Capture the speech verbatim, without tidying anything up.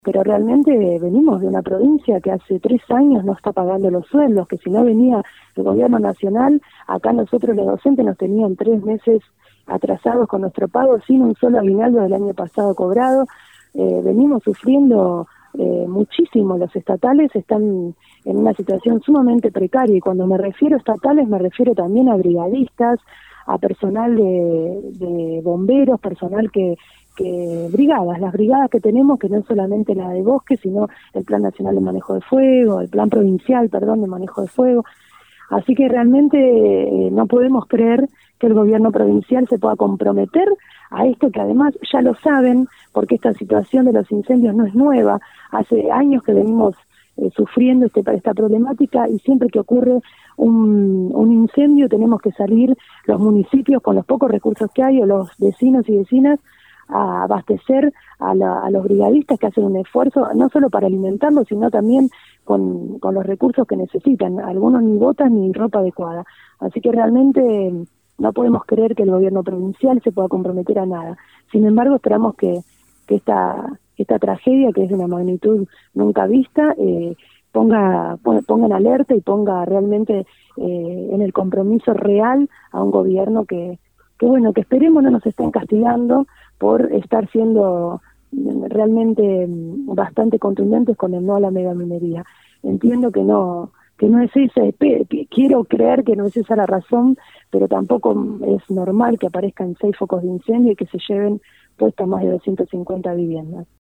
Pero realmente venimos de una provincia que hace tres años no está pagando los sueldos, que si no venía el gobierno nacional, acá nosotros los docentes nos tenían tres meses atrasados con nuestro pago sin un solo aguinaldo del año pasado cobrado. Eh, venimos sufriendo eh, muchísimo, los estatales están en una situación sumamente precaria, y cuando me refiero a estatales me refiero también a brigadistas, a personal de, de bomberos, personal que, que brigadas, las brigadas que tenemos, que no es solamente la de bosque, sino el Plan Nacional de Manejo de Fuego, el Plan Provincial, perdón, de Manejo de Fuego. Así que realmente eh, no podemos creer que el gobierno provincial se pueda comprometer a esto, que además ya lo saben, porque esta situación de los incendios no es nueva. Hace años que venimos eh, sufriendo este, esta problemática, y siempre que ocurre un, un incendio tenemos que salir los municipios con los pocos recursos que hay, o los vecinos y vecinas, a abastecer a, la, a los brigadistas, que hacen un esfuerzo no solo para alimentarlos, sino también con, con los recursos que necesitan. Algunos ni botas ni ropa adecuada. Así que realmente no podemos creer que el gobierno provincial se pueda comprometer a nada. Sin embargo, esperamos que, que esta, esta tragedia, que es de una magnitud nunca vista, eh, ponga, ponga en alerta y ponga realmente eh, en el compromiso real a un gobierno que, que bueno, que esperemos no nos estén castigando por estar siendo realmente bastante contundentes con el no a la megaminería. Entiendo que no, que no es esa, quiero creer que no es esa la razón, pero tampoco es normal que aparezcan seis focos de incendio y que se lleven puestas más de doscientas cincuenta viviendas.